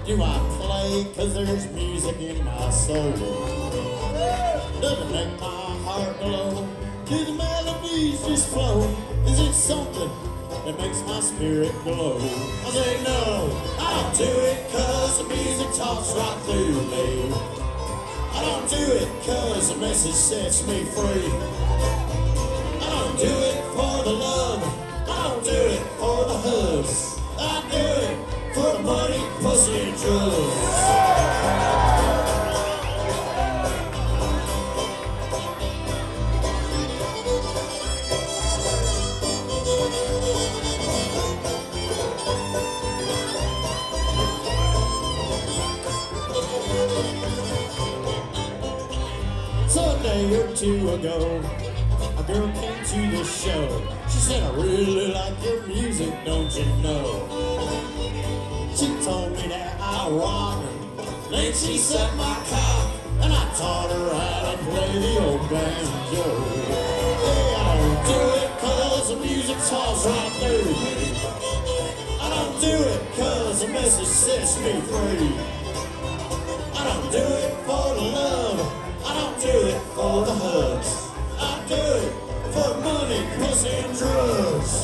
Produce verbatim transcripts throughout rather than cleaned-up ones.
do I play? Cause there's music in my soul. Does it make my heart glow? Do the melodies just flow? Is it something that makes my spirit glow? I say no, I don't do it cause the music talks right through me. I don't do it cause the message sets me free. I don't do it for the love, I don't do it for the hugs. I do it for the money, pussy, and drugs. So a day or two ago, a girl came to the show. She said, I really like your music, don't you know? She told me that I rock her. Then she set my cock, and I taught her how to play the old banjo. Hey, I don't do it cause the music talks right through me. I don't do it cause the message sets me free. I don't do it for the love, I don't do it for the hugs. I do it for money, pussy, and drugs.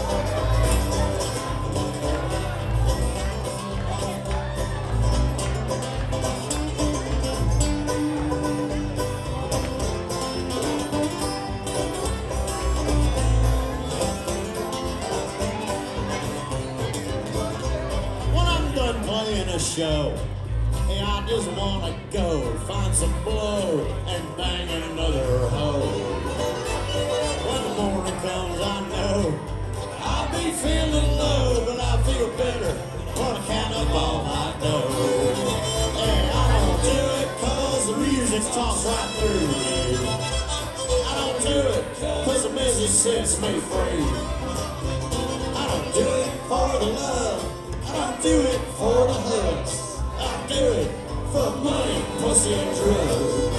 When I'm done playing a show, hey, I just wanna go find some blow and bang another hoe. When the morning comes, I know I'll be feeling low, but I feel better when I count up all my dough. Hey, I don't do it cause the music talks right through me. I don't do it cause the message sets me free. I don't do it for the love, I don't do it for the hugs. I do it for money, pussy, and drugs.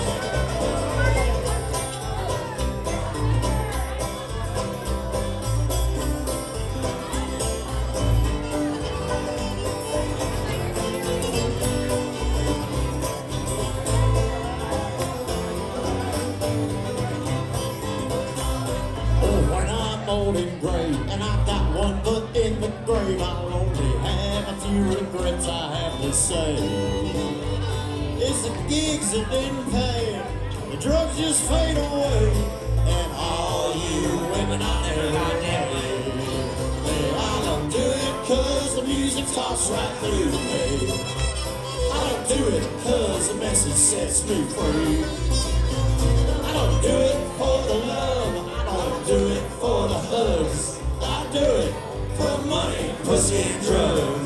Oh, when I'm old and gray, and I've got one foot in the grave, I'll only have a few regrets I have to say. It's the gigs that didn't pay, the drugs just fade away, and all you women out there right now, hey, I don't do it cause the music talks right through me. I don't do it cause the message sets me free. I don't do it for the love, I don't do it for the hugs. I do it for money, pussy, and drugs.